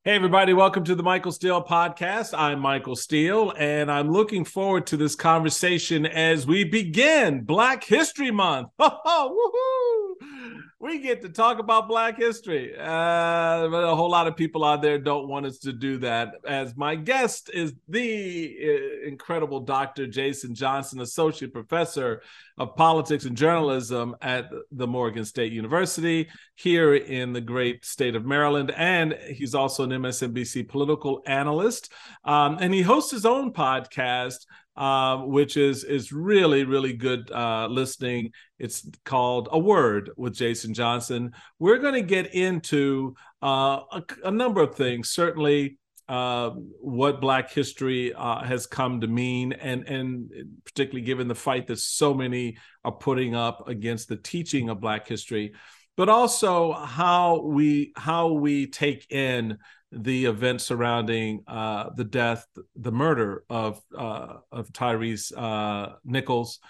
Hey, everybody, welcome to the Michael Steele Podcast. I'm Michael Steele, and I'm looking forward to this conversation as we begin Black History Month. Woohoo! We get to talk about Black history, but a whole lot of people out there don't want us to do that. As my guest is the incredible Dr. Jason Johnson, Associate Professor of Politics and Journalism at the Morgan State University here in the great state of Maryland. And he's also an MSNBC political analyst. And he hosts his own podcast, which is really, really good listening. It's called A Word with Jason Johnson. We're going to get into a number of things, certainly what Black history has come to mean, and particularly given the fight that so many are putting up against the teaching of Black history, but also how we take in the events surrounding the death, the murder of Tyre Nichols,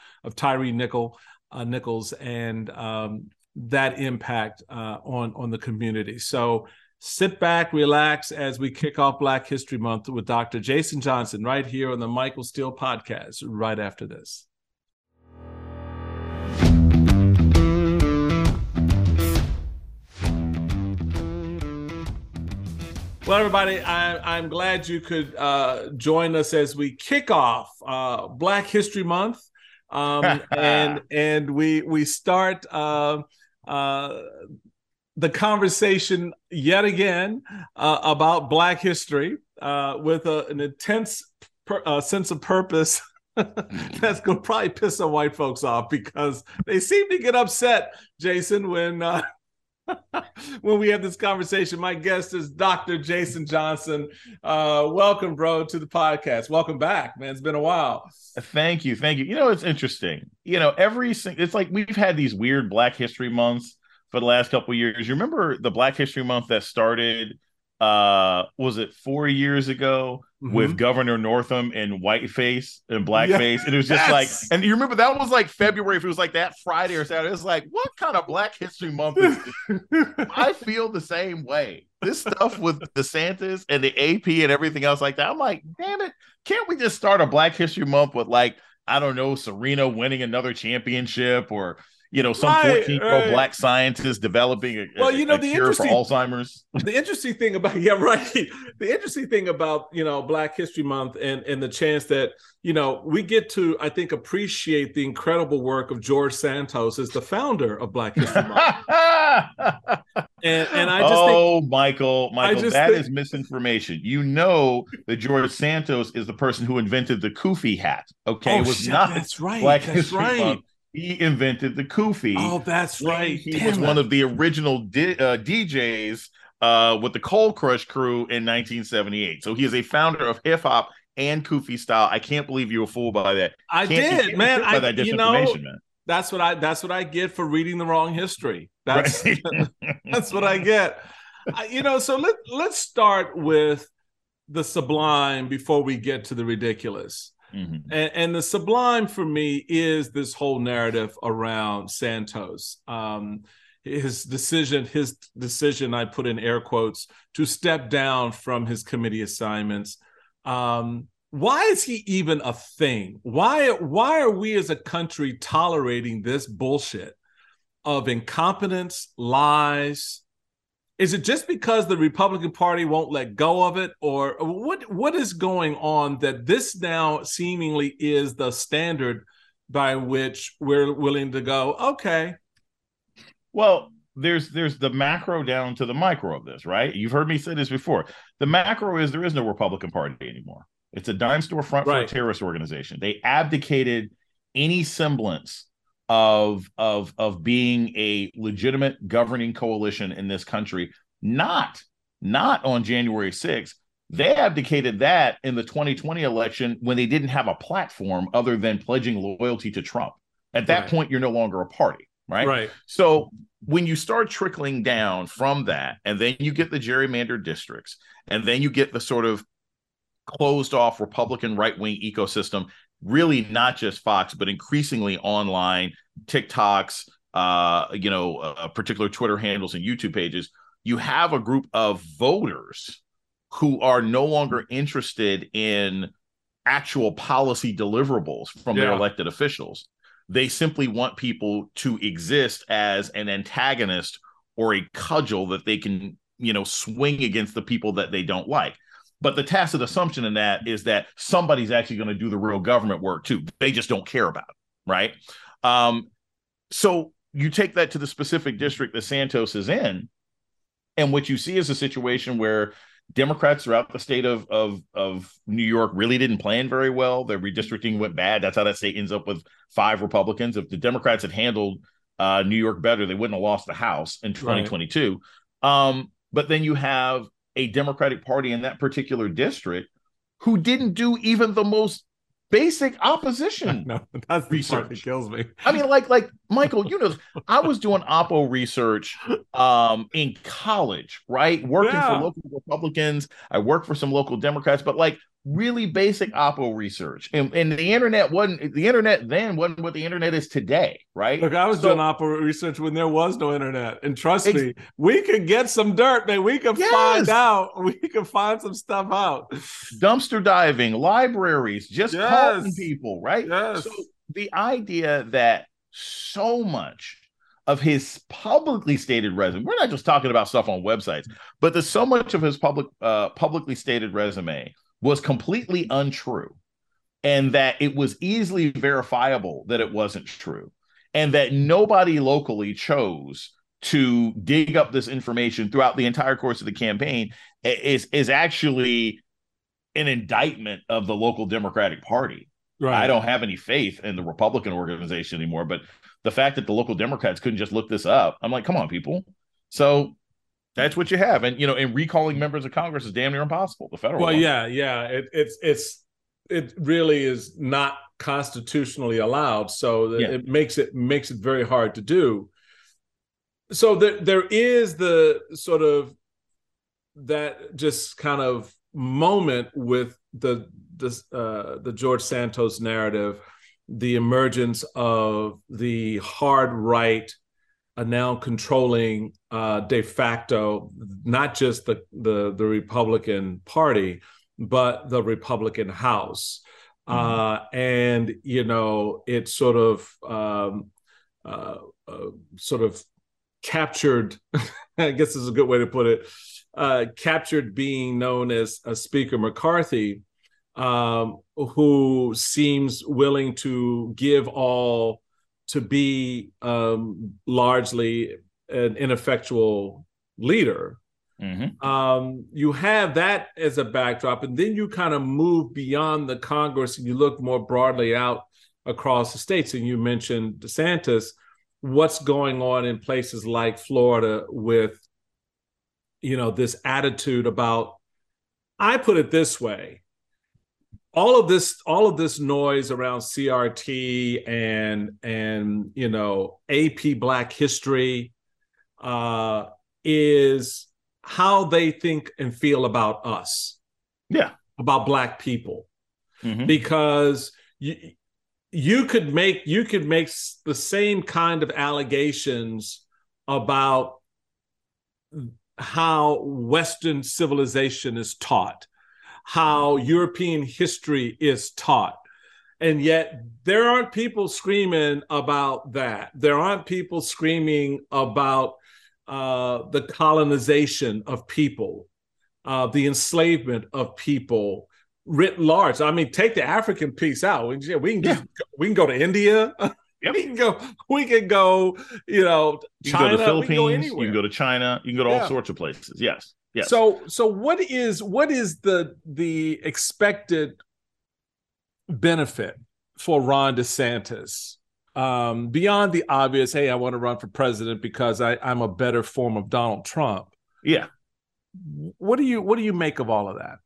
and that impact on the community. So sit back, relax as we kick off Black History Month with Dr. Jason Johnson right here on the Michael Steele Podcast right after this. Well, everybody, I'm glad you could join us as we kick off Black History Month, and we start the conversation yet again about Black history with an intense sense of purpose. That's going to probably piss some white folks off because they seem to get upset, Jason, when we have this conversation. My guest is Dr. Jason Johnson. Welcome, bro, to the podcast. Welcome back, man. It's been a while. Thank you. You know, it's interesting. You know, it's like we've had these weird Black History Months for the last couple of years. You remember the Black History Month that started, was it 4 years ago, with Governor Northam and whiteface and blackface? And it was just like, and you remember that was like February, if it was like that Friday or Saturday, it's like, what kind of Black History Month is this? I feel the same way. This stuff with DeSantis and the AP and everything else like that, I'm like, damn it, can't we just start a Black History Month with, like, I don't know, Serena winning another championship, or you know, some 14-year-old Black scientist developing a cure for Alzheimer's. The interesting thing about, the interesting thing about, Black History Month and the chance that, we get to, I think, appreciate the incredible work of George Santos as the founder of Black History Month. and I just think, Michael, that is misinformation. You know that George Santos is the person who invented the kufi hat. Okay, it was not. That's right. Black History Month. He invented the kufi. Oh, that's right. He was one of the original DJs with the Cold Crush crew in 1978. So he is a founder of hip hop and kufi style. I can't believe you were fooled by that. I did, man. That disinformation, man. That's what I get for reading the wrong history. That's right. That's what I get. So let's start with the sublime before we get to the ridiculous. Mm-hmm. And the sublime for me is this whole narrative around Santos. His decision, I put in air quotes, to step down from his committee assignments. Why is he even a thing? Why are we as a country tolerating this bullshit of incompetence, lies? Is it just because the Republican Party won't let go of it? Or what is going on that this now seemingly is the standard by which we're willing to go, okay? Well, there's the macro down to the micro of this, right? You've heard me say this before. The macro is there is no Republican Party anymore. It's a dime store front for a terrorist organization. They abdicated any semblance of being a legitimate governing coalition in this country, not on January 6th. They abdicated that in the 2020 election when they didn't have a platform other than pledging loyalty to Trump. At that point, you're no longer a party, right? Right. So when you start trickling down from that, and then you get the gerrymandered districts, and then you get the sort of closed off Republican right-wing ecosystem, really not just Fox, but increasingly online, TikToks, particular Twitter handles and YouTube pages, you have a group of voters who are no longer interested in actual policy deliverables from their elected officials. They simply want people to exist as an antagonist or a cudgel that they can, swing against the people that they don't like. But the tacit assumption in that is that somebody's actually going to do the real government work too. They just don't care about it, right? So you take that to the specific district that Santos is in, and what you see is a situation where Democrats throughout the state of New York really didn't plan very well. Their redistricting went bad. That's how that state ends up with 5 Republicans. If the Democrats had handled New York better, they wouldn't have lost the House in 2022. Right. But then you have a Democratic Party in that particular district who didn't do even the most basic opposition. No, that's the research part that kills me. I mean, like Michael, I was doing Oppo research in college, right? Working for local Republicans. I worked for some local Democrats, but really basic Oppo research. And the internet then wasn't what the internet is today, right? Look, I was doing Oppo research when there was no internet. And trust me, we could get some dirt, man. We could find out. We could find some stuff out. Dumpster diving, libraries, just calling people, right? Yes. So the idea that so much of his publicly stated resume, we're not just talking about stuff on websites, but so much of his publicly stated resume was completely untrue, and that it was easily verifiable that it wasn't true, and that nobody locally chose to dig up this information throughout the entire course of the campaign is actually an indictment of the local Democratic Party. Right. I don't have any faith in the Republican organization anymore, but the fact that the local Democrats couldn't just look this up, I'm like, come on, people. So that's what you have. And, and recalling members of Congress is damn near impossible. The federal one. Yeah. It really is not constitutionally allowed. So it makes it very hard to do. So there is the sort of that just kind of moment with the George Santos narrative, the emergence of the hard right now controlling de facto not just the Republican Party, but the Republican House. And it sort of captured, I guess is a good way to put it, captured being known as Speaker McCarthy, who seems willing to give all to be largely an ineffectual leader. You have that as a backdrop, and then you kind of move beyond the Congress and you look more broadly out across the states. And you mentioned DeSantis, what's going on in places like Florida with, this attitude about, I put it this way, all of this noise around CRT and AP Black history is how they think and feel about us. Yeah. About Black people. Because you could make the same kind of allegations about how Western civilization is taught, how European history is taught. And yet there aren't people screaming about that. There aren't people screaming about the colonization of people, the enslavement of people writ large. I mean, take the African piece out. We can go to India. Yep. We can go, China. You can go to the Philippines. You can go to China. You can go to all sorts of places. Yes. Yes. So what is the expected benefit for Ron DeSantis beyond the obvious? Hey, I want to run for president because I'm a better form of Donald Trump. Yeah. What do you make of all of that?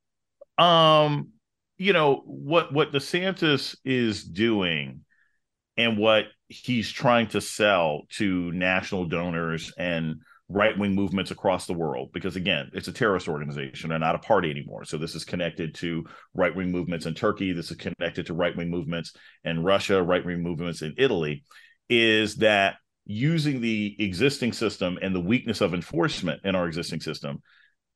What DeSantis is doing and what he's trying to sell to national donors and right-wing movements across the world, because again, it's a terrorist organization and not a party anymore. So this is connected to right-wing movements in Turkey. This is connected to right-wing movements in Russia, right-wing movements in Italy, is that using the existing system and the weakness of enforcement in our existing system,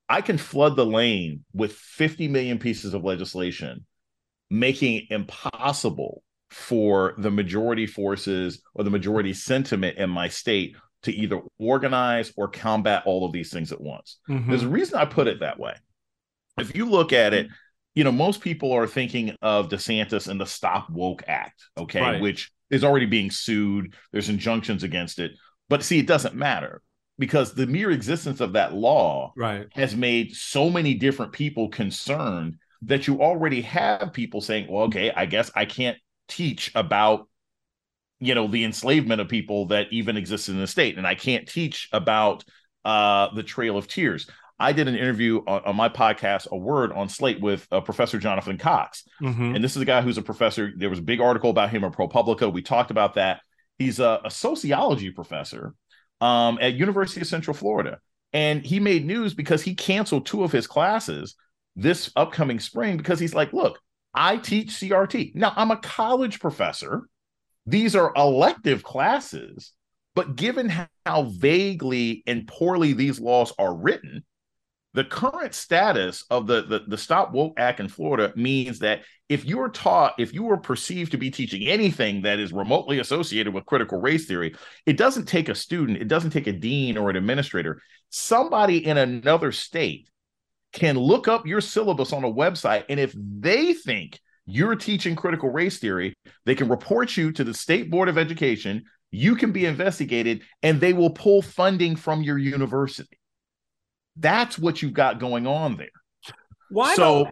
I can flood the lane with 50 million pieces of legislation, making it impossible for the majority forces or the majority sentiment in my state to either organize or combat all of these things at once. Mm-hmm. There's a reason I put it that way. If you look at it, most people are thinking of DeSantis and the Stop Woke Act, okay, right, which is already being sued. There's injunctions against it. But see, it doesn't matter, because the mere existence of that law has made so many different people concerned that you already have people saying, well, okay, I guess I can't teach about, the enslavement of people that even existed in the state. And I can't teach about the Trail of Tears. I did an interview on my podcast, A Word on Slate, with Professor Jonathan Cox. Mm-hmm. And this is a guy who's a professor. There was a big article about him in ProPublica. We talked about that. He's a sociology professor at University of Central Florida. And he made news because he canceled 2 of his classes this upcoming spring because he's like, look, I teach CRT. Now, I'm a college professor. These are elective classes. But given how vaguely and poorly these laws are written, the current status of the Stop Woke Act in Florida means that if you were perceived to be teaching anything that is remotely associated with critical race theory, it doesn't take a student, it doesn't take a dean or an administrator. Somebody in another state can look up your syllabus on a website, and if they think you're teaching critical race theory, they can report you to the State Board of Education. You can be investigated, and they will pull funding from your university. That's what you've got going on there. Why so?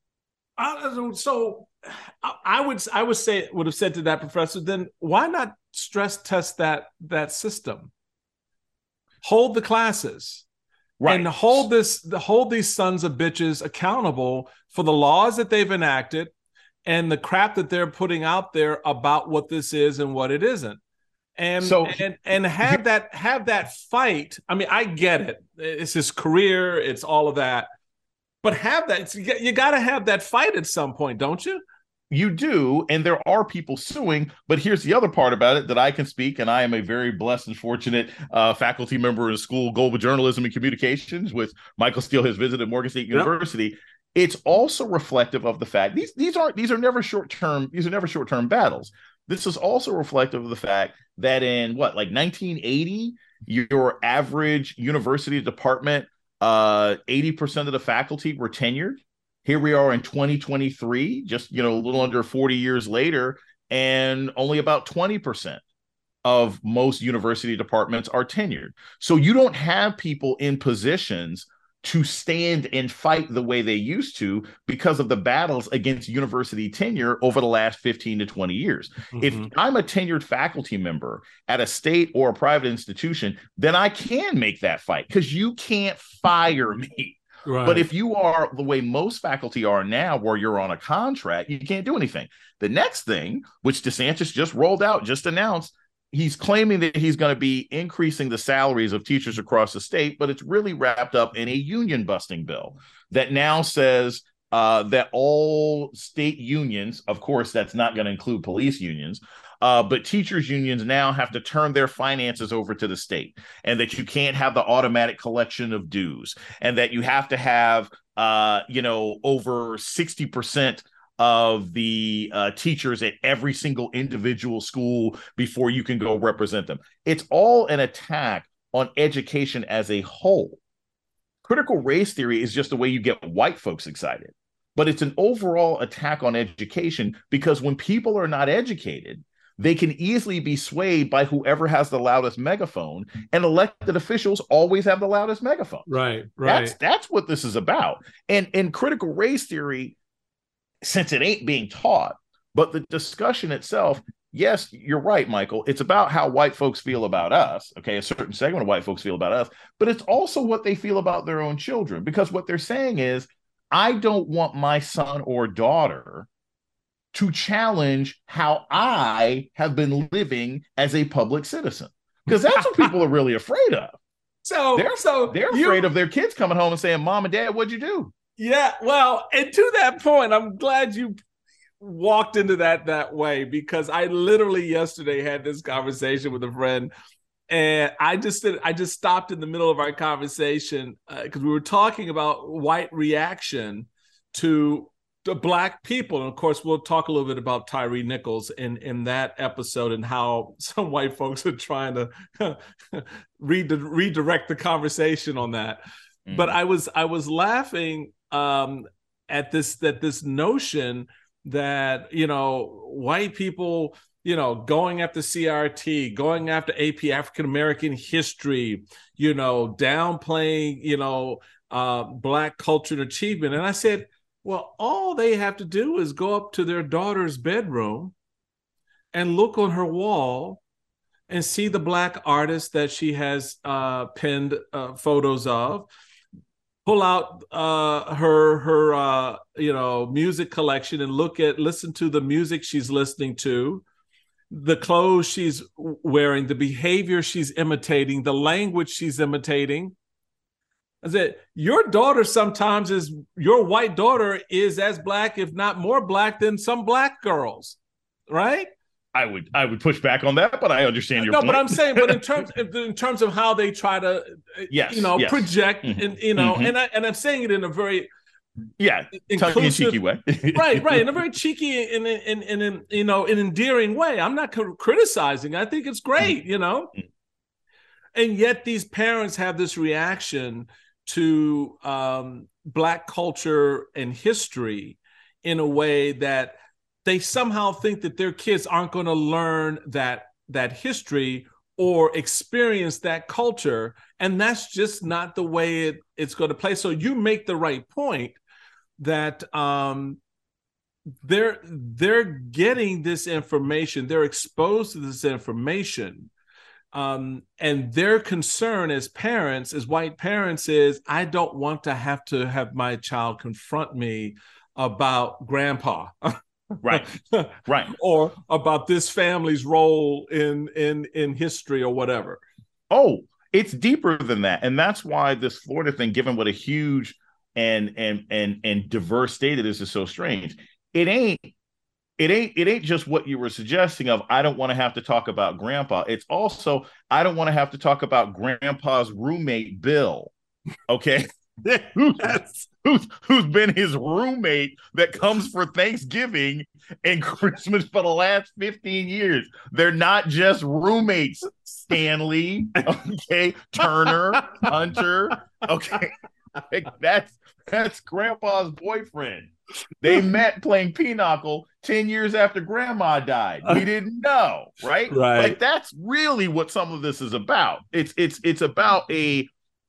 I would have said to that professor, then why not stress test that system? Hold the classes, right, and hold these sons of bitches accountable for the laws that they've enacted and the crap that they're putting out there about what this is and what it isn't. And have that fight. I mean, I get it. It's his career. It's all of that. But you got to have that fight at some point, don't you? You do, and there are people suing. But here's the other part about it that I can speak, and I am a very blessed and fortunate faculty member in the School of Global Journalism and Communications, with Michael Steele has visited Morgan State University. Yep. It's also reflective of the fact these are never short-term. These are never short-term battles. This is also reflective of the fact that in 1980, your average university department, 80% of the faculty were tenured. Here we are in 2023, just a little under 40 years later, and only about 20% of most university departments are tenured. So you don't have people in positions to stand and fight the way they used to because of the battles against university tenure over the last 15 to 20 years. Mm-hmm. If I'm a tenured faculty member at a state or a private institution, then I can make that fight because you can't fire me. Right. But if you are the way most faculty are now, where you're on a contract, you can't do anything. The next thing, which DeSantis just rolled out, just announced, he's claiming that he's going to be increasing the salaries of teachers across the state, but it's really wrapped up in a union busting bill that now says that all state unions, of course, that's not going to include police unions, but teachers unions now have to turn their finances over to the state, and that you can't have the automatic collection of dues, and that you have to have, over 60% of the teachers at every single individual school before you can go represent them. It's all an attack on education as a whole. Critical race theory is just the way you get white folks excited, but it's an overall attack on education, because when people are not educated, they can easily be swayed by whoever has the loudest megaphone, and elected officials always have the loudest megaphone. Right. That's what this is about. And critical race theory, since it ain't being taught, but the discussion itself, yes, you're right, Michael. It's about how white folks feel about us. Okay, a certain segment of white folks feel about us, but it's also what they feel about their own children, because what they're saying is, I don't want my son or daughter to challenge how I have been living as a public citizen, because that's what people are really afraid of. So they're afraid of their kids coming home and saying, "Mom and Dad, what'd you do?" Yeah, well, and to that point, I'm glad you walked into that way, because I literally yesterday had this conversation with a friend And I just stopped in the middle of our conversation because we were talking about white reaction to the Black people. And of course, we'll talk a little bit about Tyree Nichols in that episode and how some white folks are trying to redirect the conversation on that. Mm-hmm. But I was laughing at this notion that, white people, going after CRT, going after AP, African American history, downplaying, Black culture and achievement. And I said, well, all they have to do is go up to their daughter's bedroom and look on her wall and see the Black artists that she has penned photos of. Pull out her music collection and listen to the music she's listening to, the clothes she's wearing, the behavior she's imitating, the language she's imitating. I said, your white daughter is as Black, if not more Black than some Black girls, right? I would push back on that, but I understand your point. But I'm saying, but in terms of how they try to, project, mm-hmm. and I'm saying it in a very tongue-in-cheeky way, right, in a very cheeky and an endearing way. I'm not criticizing. I think it's great, mm-hmm. And yet these parents have this reaction to Black culture and history in a way that they somehow think that their kids aren't going to learn that history or experience that culture. And that's just not the way it's going to play. So you make the right point that they're getting this information, they're exposed to this information. And their concern as parents, as white parents, is I don't want to have my child confront me about grandpa. Right. Or about this family's role in history or whatever. Oh, it's deeper than that. And that's why this Florida thing, given what a huge and diverse state it is so strange. It ain't just what you were suggesting of, I don't want to have to talk about grandpa. It's also, I don't want to have to talk about grandpa's roommate, Bill. Okay. who's been his roommate that comes for Thanksgiving and Christmas for the last 15 years. They're not just roommates, Stanley, okay, Turner, Hunter, okay. That's grandpa's boyfriend. They met playing pinochle 10 years after grandma died. We didn't know, right? Like that's really what some of this is about. It's about a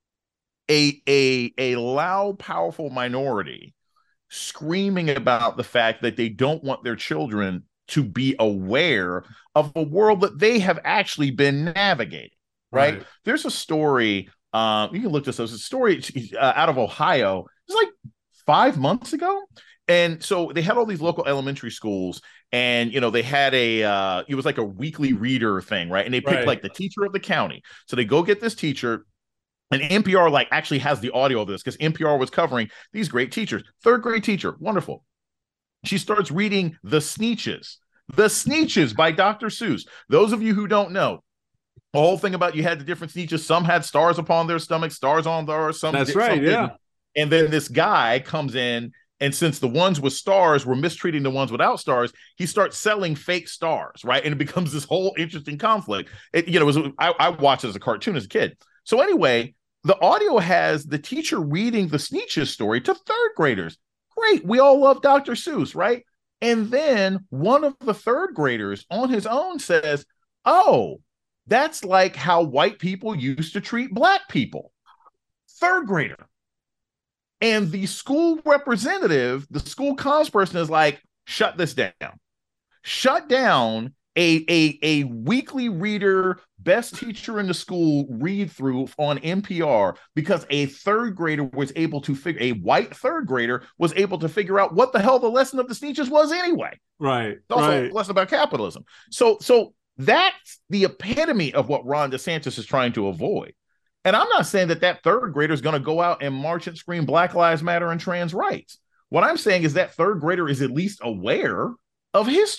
loud, powerful minority screaming about the fact that they don't want their children to be aware of a world that they have actually been navigating, right? There's a story, you can look this up, it's a story out of Ohio. It's like 5 months ago. And so they had all these local elementary schools and, they had it was like a weekly reader thing, right? And they picked like the teacher of the county. So they go get this teacher. And NPR actually has the audio of this because NPR was covering these great teachers. Third grade teacher, wonderful. She starts reading The Sneetches by Dr. Seuss. Those of you who don't know, the whole thing about you had the different Sneetches. Some had stars upon their stomach, stars on theirs. Some That's right, yeah. And then this guy comes in, and since the ones with stars were mistreating the ones without stars, he starts selling fake stars, right? And it becomes this whole interesting conflict. I watched it as a cartoon as a kid. So anyway, the audio has the teacher reading the Sneetches story to third graders. Great. We all love Dr. Seuss, right? And then one of the third graders on his own says, oh, that's like how white people used to treat Black people. Third grader. And the school representative, the school comms person is like, shut this down. Shut down a weekly reader, best teacher in the school read through on NPR because a third grader was able to a white third grader was able to figure out what the hell the lesson of the Sneetches was anyway. Right. It's also a lesson about capitalism. So that's the epitome of what Ron DeSantis is trying to avoid. And I'm not saying that third grader is going to go out and march and scream Black Lives Matter and trans rights. What I'm saying is that third grader is at least aware of history.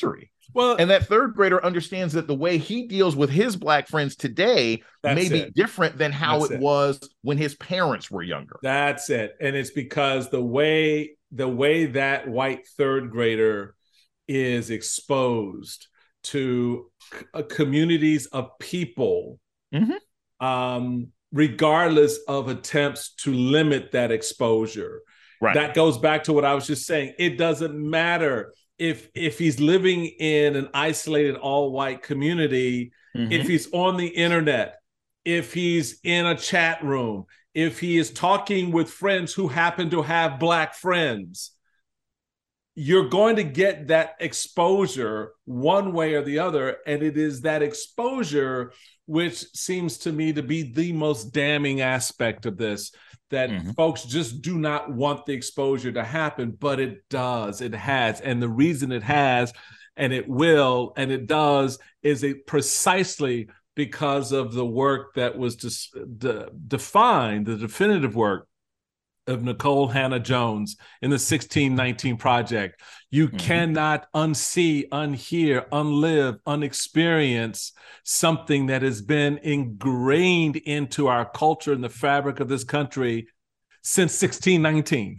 Well, And that third grader understands that the way he deals with his black friends today may be different than how it was when his parents were younger. That's it. And it's because the way that white third grader is exposed to communities of people, regardless of attempts to limit that exposure. Right. That goes back to what I was just saying. It doesn't matter if he's living in an isolated all-white community, if he's on the internet, if he's in a chat room, if he is talking with friends who happen to have black friends, you're going to get that exposure one way or the other. And it is that exposure which seems to me to be the most damning aspect of this, that folks just do not want the exposure to happen, but it does. It has. And the reason it has, and it will, and it does, is it precisely because of the work that was defined, the definitive work of Nicole Hannah-Jones in the 1619 Project. You cannot unsee, unhear, unlive, unexperience something that has been ingrained into our culture and the fabric of this country since 1619.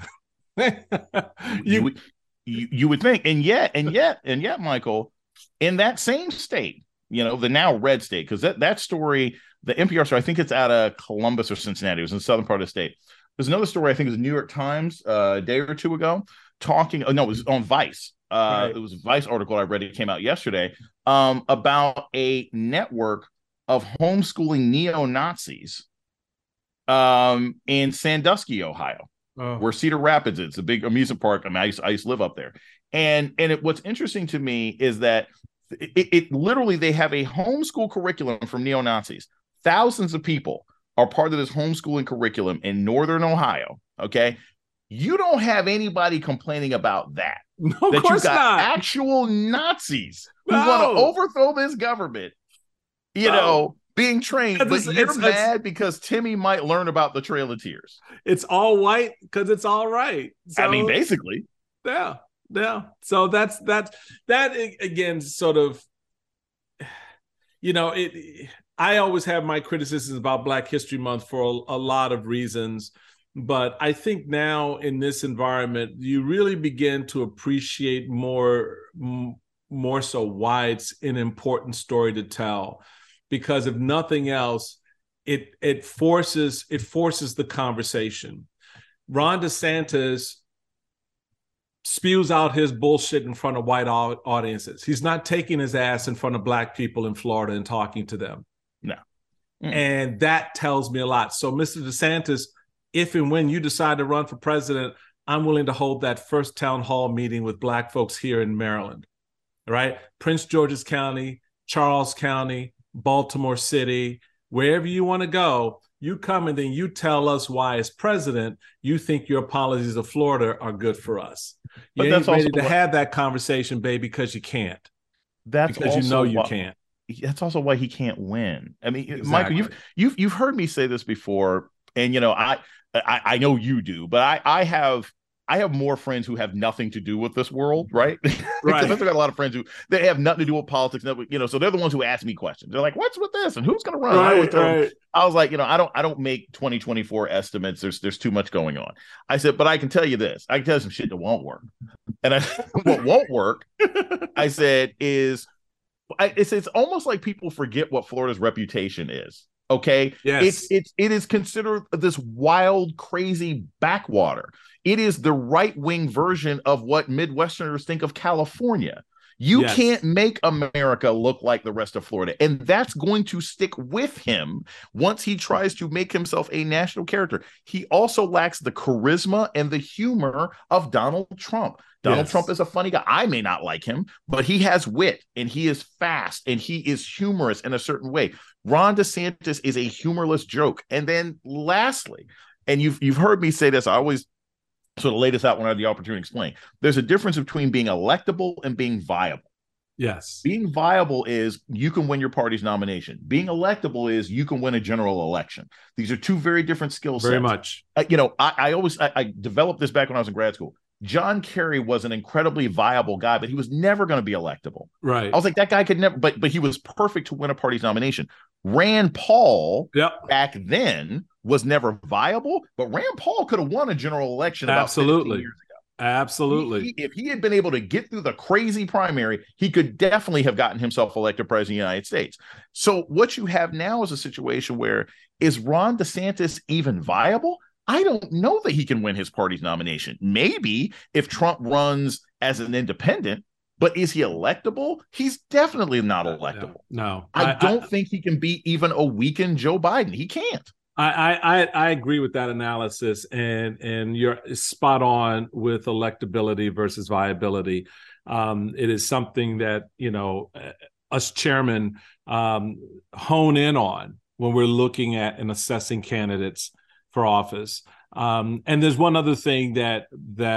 You would think, and yet, Michael, in that same state, the now red state, because that story, the NPR story, I think it's out of Columbus or Cincinnati. It was in the southern part of the state. There's another story, I think it was the New York Times a day or two ago, it was on Vice. Right. It was a Vice article I read. It came out yesterday about a network of homeschooling neo-Nazis in Sandusky, Ohio, where Cedar Rapids is. It's a big amusement park. I mean, I used to live up there. And what's interesting to me is that it literally, they have a homeschool curriculum from neo-Nazis. Thousands of people are part of this homeschooling curriculum in Northern Ohio, okay? You don't have anybody complaining about that. No, of course you got not. Actual Nazis who want to overthrow this government, being trained, but you're mad because Timmy might learn about the Trail of Tears. It's all white because it's all right. So, I mean, basically. Yeah. So that's again, sort of, I always have my criticisms about Black History Month for a lot of reasons, but I think now in this environment, you really begin to appreciate more so why it's an important story to tell, because if nothing else, it forces the conversation. Ron DeSantis spews out his bullshit in front of white audiences. He's not taking his ass in front of Black people in Florida and talking to them. No. And that tells me a lot. So, Mr. DeSantis, if and when you decide to run for president, I'm willing to hold that first town hall meeting with Black folks here in Maryland. All right? Prince George's County, Charles County, Baltimore City, wherever you want to go, you come and then you tell us why, as president, you think your policies of Florida are good for us. You ain't ready to have that conversation, babe, because you can't. Because you can't. That's also why he can't win. I mean, exactly. Michael, you've heard me say this before, and I know you do, but I have more friends who have nothing to do with this world, right? Right. I've got a lot of friends who they have nothing to do with politics, so they're the ones who ask me questions. They're like, "What's with this? And who's going to run?" Right. I was like, I don't make 2024 estimates. There's too much going on. I said, but I can tell you this. I can tell you some shit that won't work. And what won't work, I said, is it's almost like people forget what Florida's reputation is. Okay. Yes. It is considered this wild, crazy backwater. It is the right-wing version of what Midwesterners think of California. You can't make America look like the rest of Florida. And that's going to stick with him once he tries to make himself a national character. He also lacks the charisma and the humor of Donald Trump. Donald Trump is a funny guy. I may not like him, but he has wit and he is fast and he is humorous in a certain way. Ron DeSantis is a humorless joke. And then lastly, and you've heard me say this, I always sort of lay this out when I had the opportunity to explain. There's a difference between being electable and being viable. Yes. Being viable is you can win your party's nomination. Being electable is you can win a general election. These are two very different skill sets. Very much. I developed this back when I was in grad school. John Kerry was an incredibly viable guy, but he was never going to be electable. Right. I was like, that guy could never, but he was perfect to win a party's nomination. Rand Paul back then was never viable, but Rand Paul could have won a general election about 15 years ago. Absolutely. If he had been able to get through the crazy primary, he could definitely have gotten himself elected president of the United States. So what you have now is a situation where, is Ron DeSantis even viable? I don't know that he can win his party's nomination. Maybe if Trump runs as an independent, but is he electable? He's definitely not electable. No. I don't think he can beat even a weakened Joe Biden. He can't. I agree with that analysis, and you're spot on with electability versus viability. It is something that, us chairmen hone in on when we're looking at and assessing candidates for office. And there's one other thing that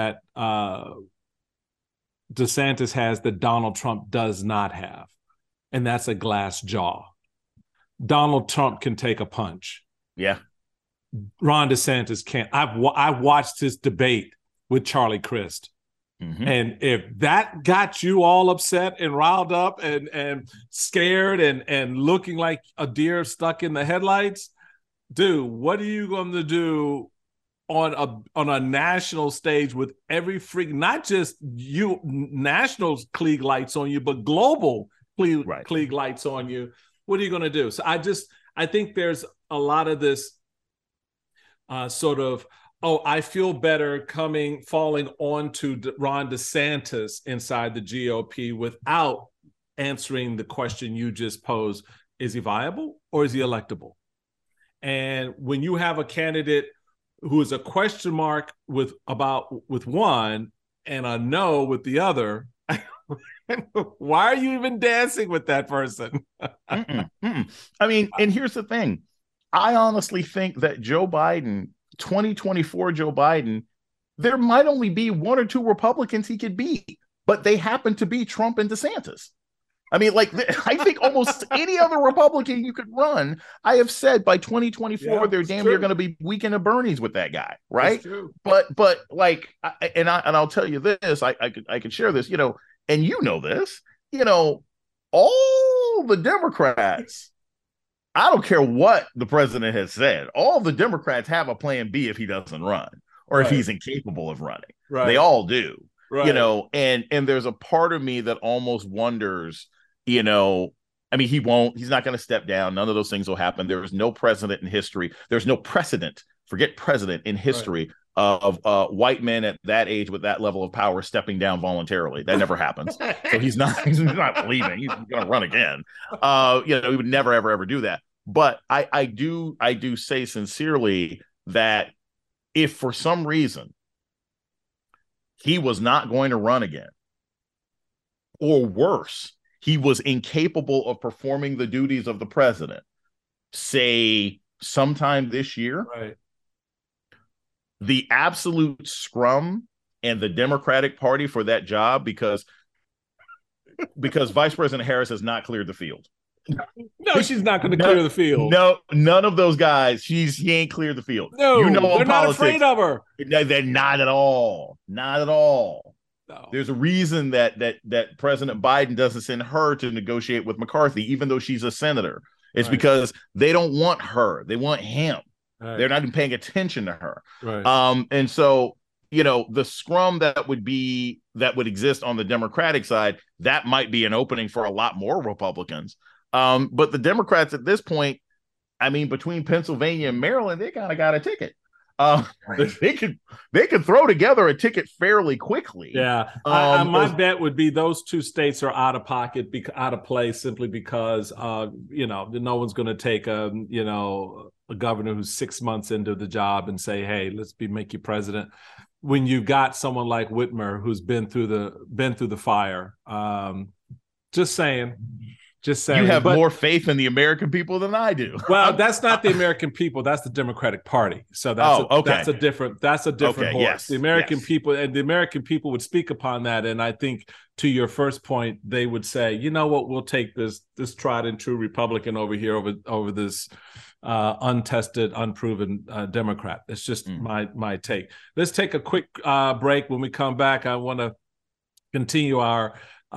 DeSantis has that Donald Trump does not have, and that's a glass jaw. Donald Trump can take a punch. Yeah. Ron DeSantis can't. I've watched his debate with Charlie Crist. Mm-hmm. And if that got you all upset and riled up and scared and looking like a deer stuck in the headlights, dude, what are you going to do on a national stage with every freak, not just you national Klieg lights on you, but global Klieg lights on you? What are you going to do? So I think there's a lot of this sort of, I feel better falling onto Ron DeSantis inside the GOP without answering the question you just posed. Is he viable or is he electable? And when you have a candidate who is a question mark with one and a no with the other, why are you even dancing with that person? I mean, and here's the thing. I honestly think that 2024 Joe Biden, there might only be one or two Republicans he could beat, but they happen to be Trump and DeSantis. I mean, I think almost any other Republican you could run, I have said by 2024, they're damn near going to be Weekend at Bernie's with that guy, right? But I'll tell you this, I could share this, and this, all the Democrats, I don't care what the president has said, all the Democrats have a plan B if he doesn't run or if he's incapable of running. Right. They all do. Right. And there's a part of me that almost wonders, he's not going to step down. None of those things will happen. There is no precedent in history. There's no precedent, forget president in history of white men at that age with that level of power stepping down voluntarily. That never happens. So he's not leaving. He's going to run again. He would never, ever do that. But I do say sincerely that if for some reason he was not going to run again, or worse, he was incapable of performing the duties of the president, say sometime this year, the absolute scrum and the Democratic Party for that job, because Vice President Harris has not cleared the field. No, she's not going to clear the field. No, none of those guys. He ain't cleared the field. No, they're not afraid of her. They're not at all. Not at all. No. There's a reason that President Biden doesn't send her to negotiate with McCarthy, even though she's a senator. It's because they don't want her. They want him. Right. They're not even paying attention to her. Right. And so, the scrum that would exist on the Democratic side, that might be an opening for a lot more Republicans. But the Democrats at this point, between Pennsylvania and Maryland, they kind of got a ticket. They could throw together a ticket fairly quickly. Yeah. My bet would be those two states are out of pocket, out of place, simply because, no one's going to take a governor who's 6 months into the job and say, hey, let's make you president. When you've got someone like Whitmer who's been through the fire. Just saying. You have more faith in the American people than I do. Well, that's not the American people. That's the Democratic Party. So that's a different horse. Yes, the American people would speak upon that. And I think to your first point, they would say, you know what, we'll take this tried and true Republican over here over this untested, unproven Democrat. It's just my take. Let's take a quick break. When we come back, I want to continue our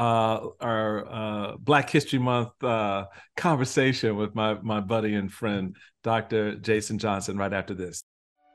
Black History Month conversation with my buddy and friend, Dr. Jason Johnson, right after this.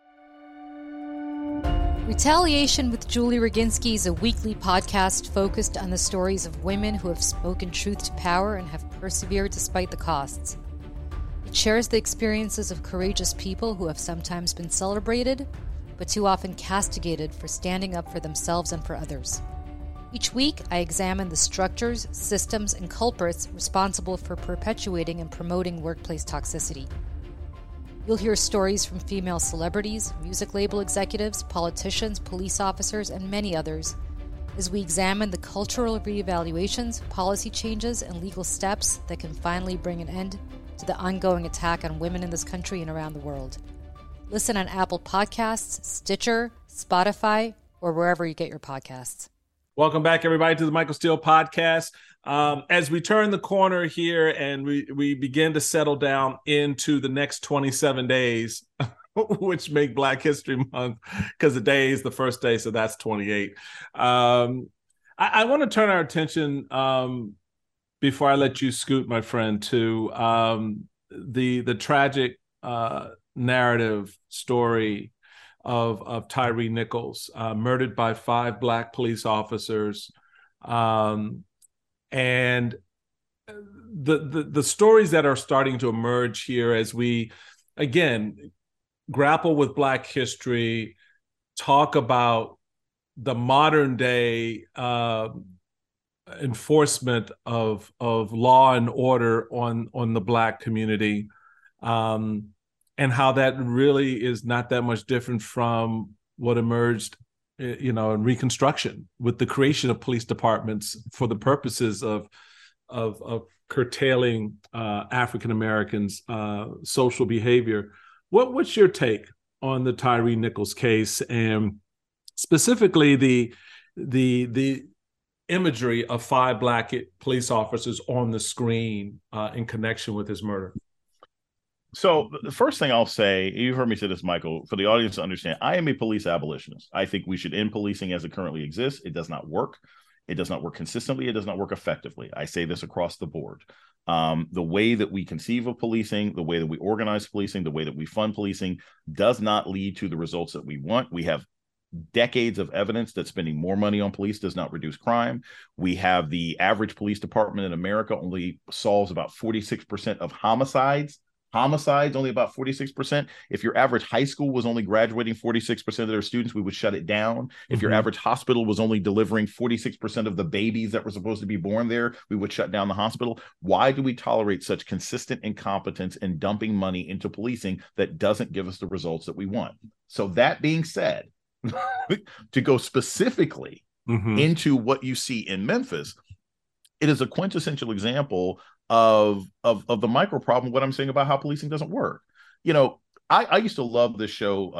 Retaliation with Julie Roginski is a weekly podcast focused on the stories of women who have spoken truth to power and have persevered despite the costs. It shares the experiences of courageous people who have sometimes been celebrated, but too often castigated for standing up for themselves and for others. Each week, I examine the structures, systems, and culprits responsible for perpetuating and promoting workplace toxicity. You'll hear stories from female celebrities, music label executives, politicians, police officers, and many others as we examine the cultural reevaluations, policy changes, and legal steps that can finally bring an end to the ongoing attack on women in this country and around the world. Listen on Apple Podcasts, Stitcher, Spotify, or wherever you get your podcasts. Welcome back, everybody, to the Michael Steele Podcast. As we turn the corner here and we begin to settle down into the next 27 days, which make Black History Month, because the day is the first day, so that's 28. I want to turn our attention, before I let you scoot, my friend, to the tragic narrative story of Tyre Nichols, murdered by 5 Black police officers. And the stories that are starting to emerge here as we, again, grapple with Black history, talk about the modern day enforcement of law and order on the Black community, and how that really is not that much different from what emerged, in Reconstruction, with the creation of police departments for the purposes of curtailing African Americans' social behavior. What's your take on the Tyre Nichols case, and specifically the imagery of 5 Black police officers on the screen in connection with his murder? So the first thing I'll say, you've heard me say this, Michael, for the audience to understand, I am a police abolitionist. I think we should end policing as it currently exists. It does not work. It does not work consistently. It does not work effectively. I say this across the board. The way that we conceive of policing, the way that we organize policing, the way that we fund policing does not lead to the results that we want. We have decades of evidence that spending more money on police does not reduce crime. We have the average police department in America only solves about 46% of homicides. Homicides, only about 46%. If your average high school was only graduating 46% of their students, we would shut it down. If your average hospital was only delivering 46% of the babies that were supposed to be born there, we would shut down the hospital. Why do we tolerate such consistent incompetence and dumping money into policing that doesn't give us the results that we want? So that being said, to go specifically into what you see in Memphis, it is a quintessential example of the micro problem, what I'm saying about how policing doesn't work. I used to love this show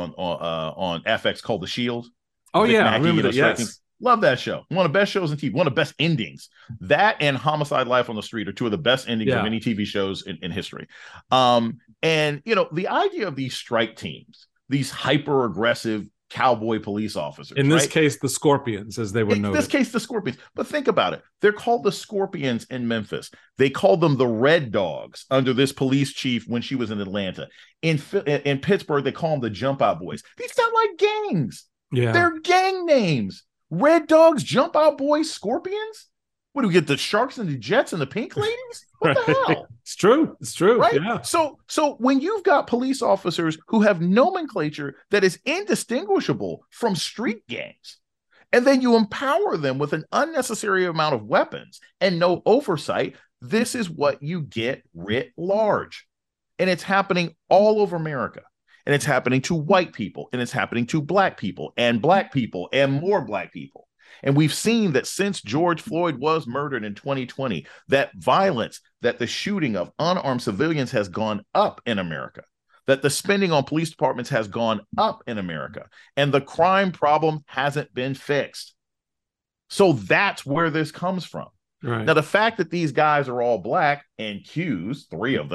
on FX called The Shield. Oh, Vic yeah, Mackey, I remember that. Yes. Love that show. One of the best shows on TV, one of the best endings. That and Homicide: Life on the Street are 2 of the best endings of any TV shows in history. And the idea of these strike teams, these hyper aggressive cowboy police officers. In this case, the Scorpions, as they were known. In this case, the Scorpions. But think about it. They're called the Scorpions in Memphis. They called them the Red Dogs under this police chief when she was in Atlanta. In Pittsburgh, they call them the Jump Out Boys. These sound like gangs. Yeah. They're gang names. Red Dogs, Jump Out Boys, Scorpions? What do we get, the Sharks and the Jets and the Pink Ladies? What the hell? It's true. Right? Yeah. So when you've got police officers who have nomenclature that is indistinguishable from street gangs, and then you empower them with an unnecessary amount of weapons and no oversight, this is what you get writ large. And it's happening all over America. And it's happening to white people, and it's happening to black people and more black people. And we've seen that since George Floyd was murdered in 2020, that violence, that the shooting of unarmed civilians has gone up in America, that the spending on police departments has gone up in America, and the crime problem hasn't been fixed. So that's where this comes from. Right. Now, the fact that these guys are all black and Qs, 3 of them,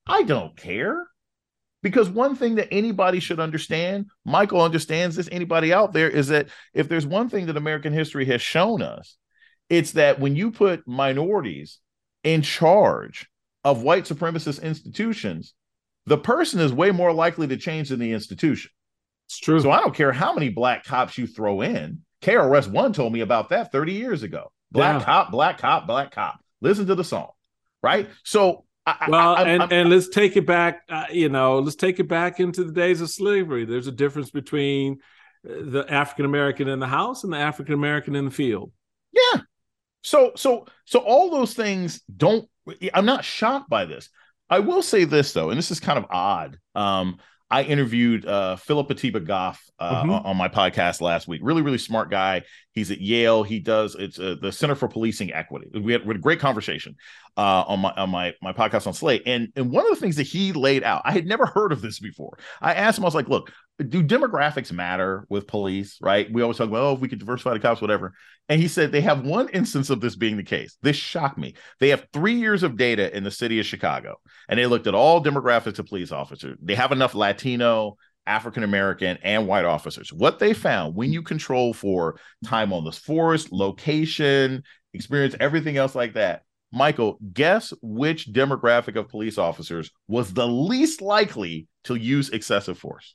I don't care. Because one thing that anybody should understand, Michael understands this, anybody out there, is that if there's one thing that American history has shown us, it's that when you put minorities in charge of white supremacist institutions, the person is way more likely to change than the institution. It's true. So I don't care how many black cops you throw in. KRS-One told me about that 30 years ago. Black cop, black cop, black cop. Listen to the song, right? So and let's take it back, let's take it back into the days of slavery. There's a difference between the African-American in the house and the African-American in the field. Yeah. So all those things I'm not shocked by this. I will say this, though, and this is kind of odd. I interviewed Philip Atiba Goff on my podcast last week. Really, really smart guy. He's at Yale. He does the Center for Policing Equity. We had a great conversation on my podcast on Slate. And one of the things that he laid out, I had never heard of this before. I asked him, I was like, look, do demographics matter with police, right? We always talk about, if we could diversify the cops, whatever. And he said they have one instance of this being the case. This shocked me. They have 3 years of data in the city of Chicago, and they looked at all demographics of police officers. They have enough Latino, African-American, and white officers. What they found, when you control for time on the force, location, experience, everything else like that, Michael, guess which demographic of police officers was the least likely to use excessive force?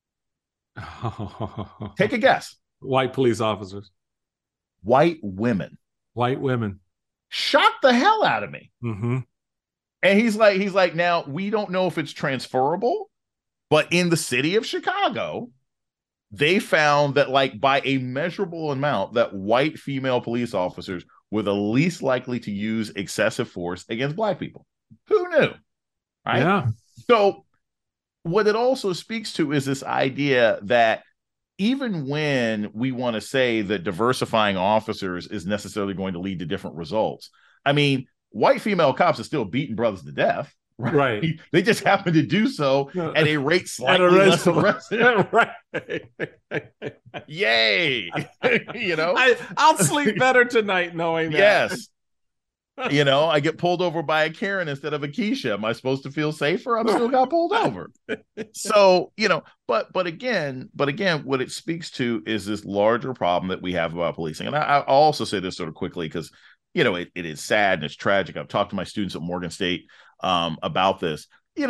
Take a guess. White police officers. White women. White women. Shocked the hell out of me. Mm-hmm. And he's like, now, we don't know if it's transferable, but in the city of Chicago, they found that, like, by a measurable amount, that white female police officers were the least likely to use excessive force against black people. Who knew? Right? Yeah. So what it also speaks to is this idea that even when we want to say that diversifying officers is necessarily going to lead to different results, I mean, white female cops are still beating brothers to death. Right. They just happen to do so at a rate slightly less aggressive. Right. Yay. I'll sleep better tonight knowing that. Yes. I get pulled over by a Karen instead of a Keisha. Am I supposed to feel safer? I'm still got pulled over. So, but again, what it speaks to is this larger problem that we have about policing. And I'll also say this sort of quickly because, it is sad and it's tragic. I've talked to my students at Morgan State about this.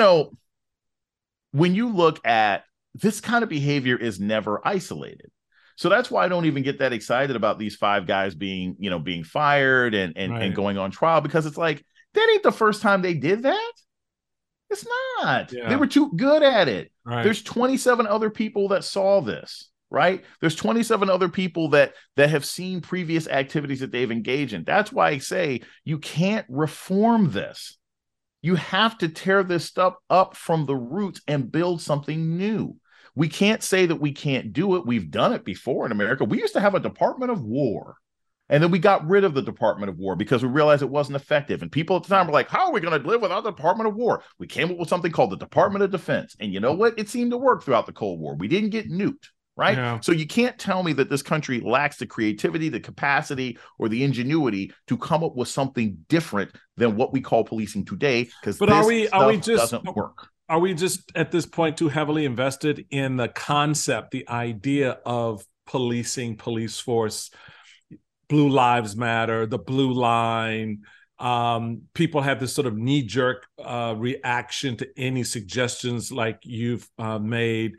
When you look at this kind of behavior is never isolated. So that's why I don't even get that excited about these 5 guys being fired and going on trial, because it's like, that ain't the first time they did that. It's not. Yeah. They were too good at it. Right. There's 27 other people that saw this, right? There's 27 other people that have seen previous activities that they've engaged in. That's why I say you can't reform this. You have to tear this stuff up from the roots and build something new. We can't say that we can't do it. We've done it before in America. We used to have a Department of War, and then we got rid of the Department of War because we realized it wasn't effective. And people at the time were like, how are we going to live without the Department of War? We came up with something called the Department of Defense. And you know what? It seemed to work throughout the Cold War. We didn't get nuked, right? Yeah. So you can't tell me that this country lacks the creativity, the capacity, or the ingenuity to come up with something different than what we call policing today, because this doesn't work. Are we just at this point too heavily invested in the concept, the idea of policing, police force, Blue Lives Matter, the blue line? People have this sort of knee-jerk reaction to any suggestions like you've made,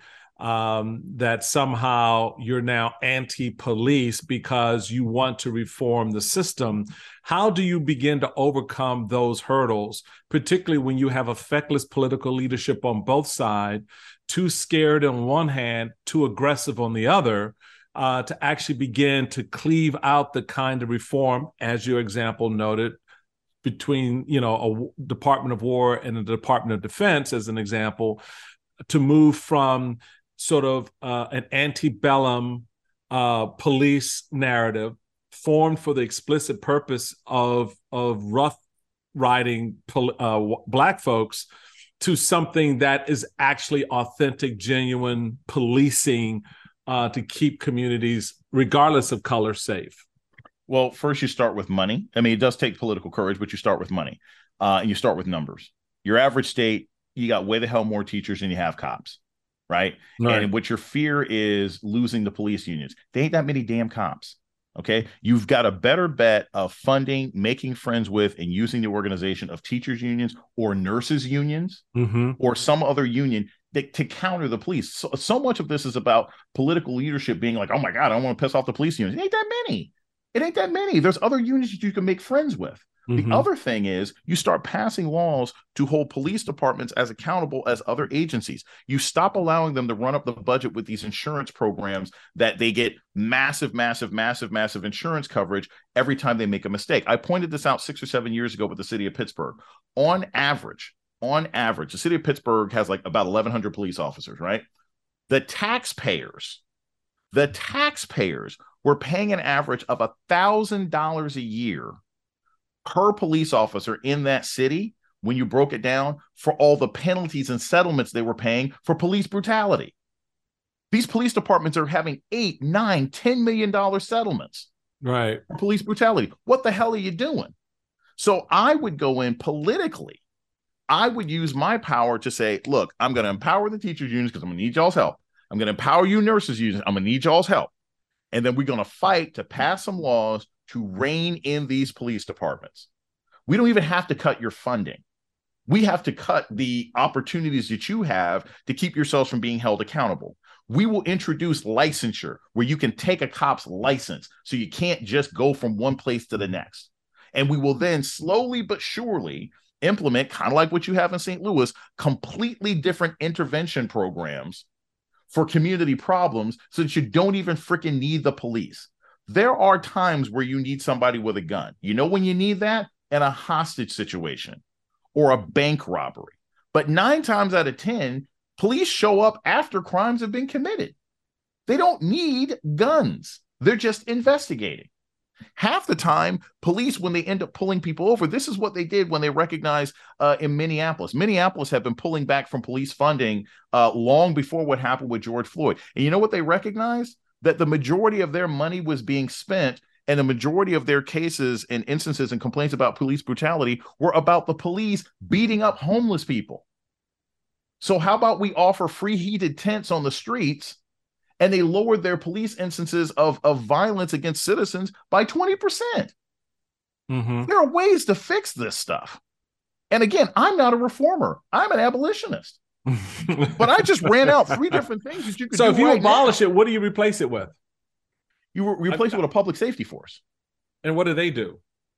that somehow you're now anti-police because you want to reform the system. How do you begin to overcome those hurdles, particularly when you have a feckless political leadership on both sides, too scared on one hand, too aggressive on the other, to actually begin to cleave out the kind of reform, as your example noted, between a Department of War and the Department of Defense, as an example, to move from sort of an antebellum police narrative formed for the explicit purpose of rough riding Black folks to something that is actually authentic, genuine policing to keep communities, regardless of color, safe? Well, first you start with money. I mean, it does take political courage, but you start with money and you start with numbers. Your average state you got way the hell more teachers than you have cops, right? Right. And what your fear is losing the police unions. There ain't that many damn cops. Okay. You've got a better bet of funding, making friends with, and using the organization of teachers unions or nurses unions or some other union to counter the police. So much of this is about political leadership being like, oh my God, I don't want to piss off the police unions. It ain't that many. It ain't that many. There's other unions that you can make friends with. The other thing is you start passing laws to hold police departments as accountable as other agencies. You stop allowing them to run up the budget with these insurance programs that they get massive insurance coverage every time they make a mistake. I pointed this out 6 or 7 years ago with the city of Pittsburgh. On average, the city of Pittsburgh has like about 1,100 police officers, right? The taxpayers were paying an average of $1,000 a year per police officer in that city when you broke it down for all the penalties and settlements they were paying for police brutality. These police departments are having $8, $9, $10 million settlements for police brutality. What the hell are you doing? So I would go in politically. I would use my power to say, look, I'm going to empower the teachers unions because I'm going to need y'all's help. I'm going to empower you nurses unions. I'm going to need y'all's help. And then we're going to fight to pass some laws to rein in these police departments. We don't even have to cut your funding. We have to cut the opportunities that you have to keep yourselves from being held accountable. We will introduce licensure where you can take a cop's license so you can't just go from one place to the next. And we will then slowly but surely implement, kind of like what you have in St. Louis, completely different intervention programs for community problems so that you don't even freaking need the police. There are times where you need somebody with a gun. You know when you need that? In a hostage situation or a bank robbery. But 9 times out of 10, police show up after crimes have been committed. They don't need guns. They're just investigating. Half the time, police, when they end up pulling people over, this is what they did when they recognized in Minneapolis. Minneapolis had been pulling back from police funding long before what happened with George Floyd. And you know what they recognized? That the majority of their money was being spent and the majority of their cases and instances and complaints about police brutality were about the police beating up homeless people. So how about we offer free heated tents on the streets, and they lowered their police instances of violence against citizens by 20%. There are ways to fix this stuff. And again, I'm not a reformer. I'm an abolitionist. But I just ran out 3 different things that you could do. So if you abolish it, what do you replace it with? You replace it with a public safety force. And what do they do?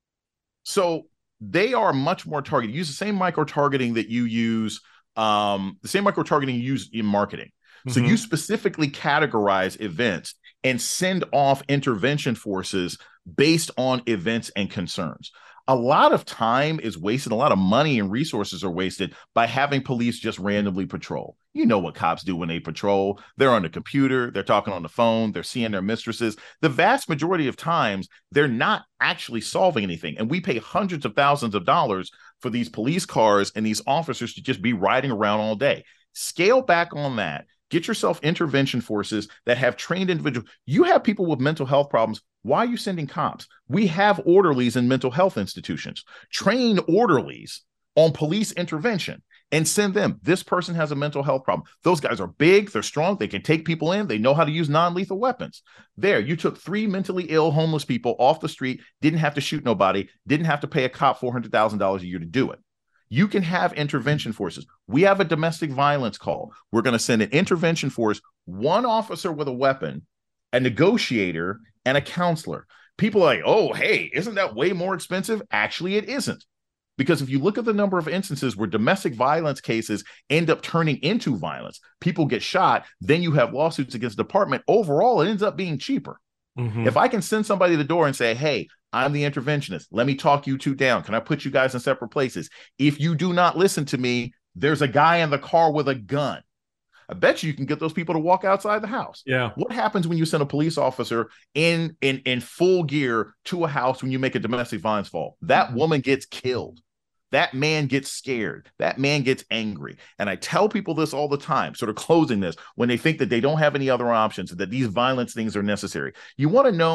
So they are much more targeted. Use the same micro-targeting that you use, the same micro-targeting you use in marketing. So you specifically categorize events and send off intervention forces based on events and concerns. A lot of time is wasted. A lot of money and resources are wasted by having police just randomly patrol. You know what cops do when they patrol. They're on the computer. They're talking on the phone. They're seeing their mistresses. The vast majority of times, they're not actually solving anything. And we pay hundreds of thousands of dollars for these police cars and these officers to just be riding around all day. Scale back on that. Get yourself intervention forces that have trained individuals. You have people with mental health problems. Why are you sending cops? We have orderlies in mental health institutions. Train orderlies on police intervention and send them. This person has a mental health problem. Those guys are big. They're strong. They can take people in. They know how to use non-lethal weapons. There, you took 3 mentally ill homeless people off the street, didn't have to shoot nobody, didn't have to pay a cop $400,000 a year to do it. You can have intervention forces. We have a domestic violence call. We're going to send an intervention force, 1 officer with a weapon, a negotiator, and a counselor. People are like, oh, hey, isn't that way more expensive? Actually, it isn't. Because if you look at the number of instances where domestic violence cases end up turning into violence, people get shot, then you have lawsuits against the department. Overall, it ends up being cheaper. If I can send somebody to the door and say, hey, I'm the interventionist. Let me talk you 2 down. Can I put you guys in separate places? If you do not listen to me, there's a guy in the car with a gun. I bet you can get those people to walk outside the house. Yeah. What happens when you send a police officer in full gear to a house when you make a domestic violence call? That woman gets killed. That man gets scared. That man gets angry. And I tell people this all the time, sort of closing this, when they think that they don't have any other options, that these violence things are necessary. You want to know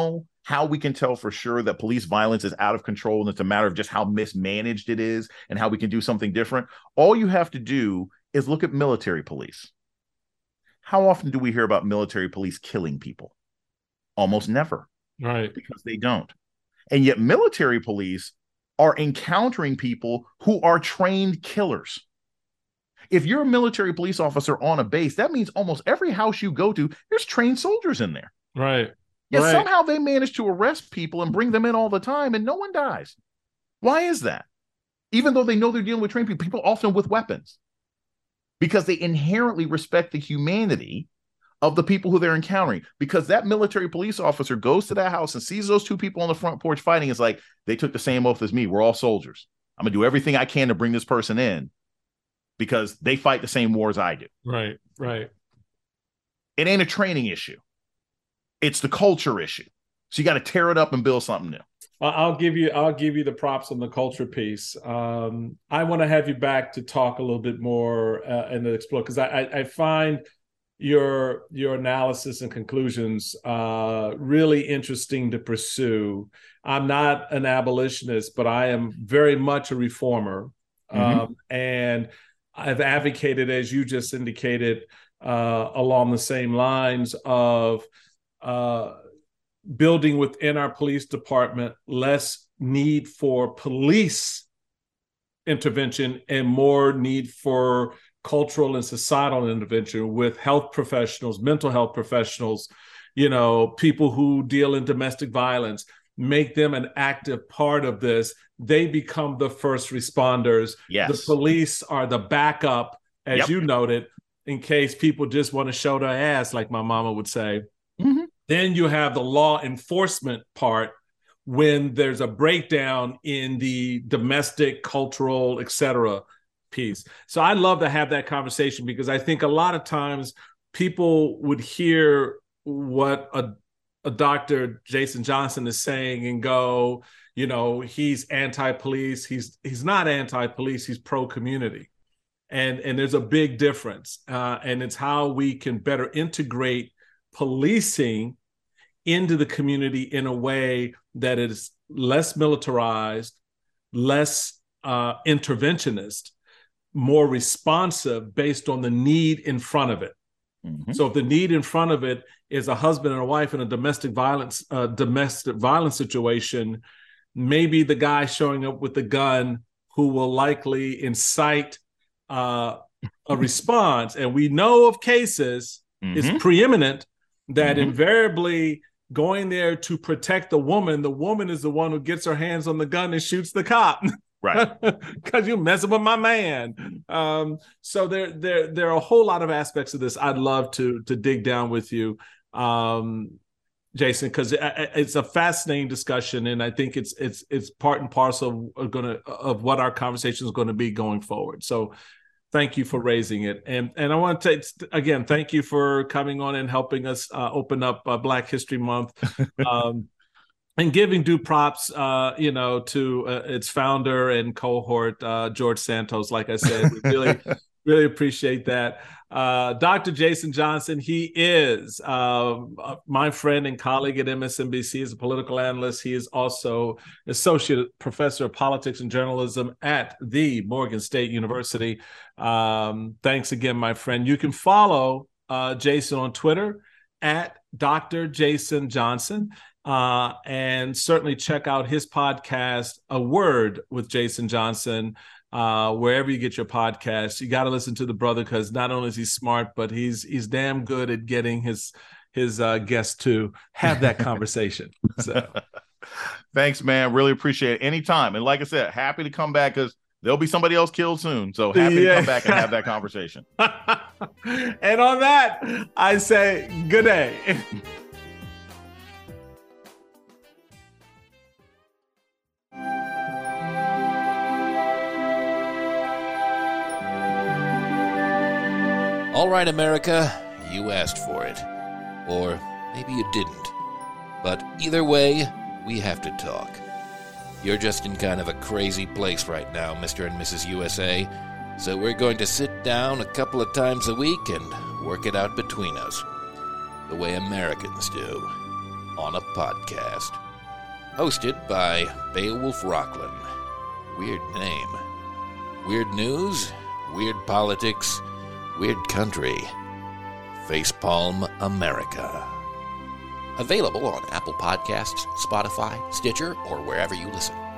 how we can tell for sure that police violence is out of control and it's a matter of just how mismanaged it is and how we can do something different, all you have to do is look at military police. How often do we hear about military police killing people? Almost never. Right. Because they don't. And yet military police are encountering people who are trained killers. If you're a military police officer on a base, that means almost every house you go to, there's trained soldiers in there. Right. Yet right. somehow they manage to arrest people and bring them in all the time and no one dies. Why is that? Even though they know they're dealing with trained people often with weapons, because they inherently respect the humanity of the people who they're encountering. Because that military police officer goes to that house and sees those two people on the front porch fighting. It's like, they took the same oath as me. We're all soldiers. I'm going to do everything I can to bring this person in because they fight the same wars I do. Right, right. It ain't a training issue. It's the culture issue. So you got to tear it up and build something new. I'll give you the props on the culture piece. I want to have you back to talk a little bit more and to explore, because I find your analysis and conclusions really interesting to pursue. I'm not an abolitionist, but I am very much a reformer. And I've advocated, as you just indicated, along the same lines of building within our police department less need for police intervention and more need for cultural and societal intervention with health professionals, mental health professionals, people who deal in domestic violence, make them an active part of this. They become the first responders. Yes. The police are the backup, as you noted, in case people just want to show their ass, like my mama would say. Then you have the law enforcement part when there's a breakdown in the domestic, cultural, et cetera piece. So I'd love to have that conversation, because I think a lot of times people would hear what a Dr. Jason Johnson is saying and go, he's anti-police. He's not anti-police. He's pro-community. And there's a big difference. And it's how we can better integrate policing into the community in a way that is less militarized, less interventionist, more responsive based on the need in front of it. So if the need in front of it is a husband and a wife in a domestic violence situation, maybe the guy showing up with the gun who will likely incite a response, and we know of cases, is preeminent, that invariably going there to protect the woman is the one who gets her hands on the gun and shoots the cop. Right. Because you're messing with my man. So there are a whole lot of aspects of this I'd love to dig down with you, Jason, because it's a fascinating discussion, and I think it's part and parcel of what our conversation is going to be going forward. So thank you for raising it. And I want to again, thank you for coming on and helping us open up Black History Month. And giving due props, to its founder and cohort, George Santos. Like I said, we really appreciate that. Dr. Jason Johnson, he is my friend and colleague at MSNBC as a political analyst. He is also associate professor of politics and journalism at the Morgan State University. Thanks again, my friend. You can follow Jason on Twitter at Dr. Jason Johnson. And certainly check out his podcast, A Word with Jason Johnson, wherever you get your podcasts. You got to listen to the brother, because not only is he smart, but he's damn good at getting his guests to have that conversation. So, thanks, man. Really appreciate it. Anytime. And like I said, happy to come back, because there'll be somebody else killed soon. So happy to come back and have that conversation. And on that, I say good day. All right, America, you asked for it. Or maybe you didn't. But either way, we have to talk. You're just in kind of a crazy place right now, Mr. and Mrs. USA, so we're going to sit down a couple of times a week and work it out between us, the way Americans do. on a podcast. Hosted by Beowulf Rockland. Weird name. Weird news, weird politics, weird country. Facepalm America. Available on Apple Podcasts, Spotify, Stitcher, or wherever you listen.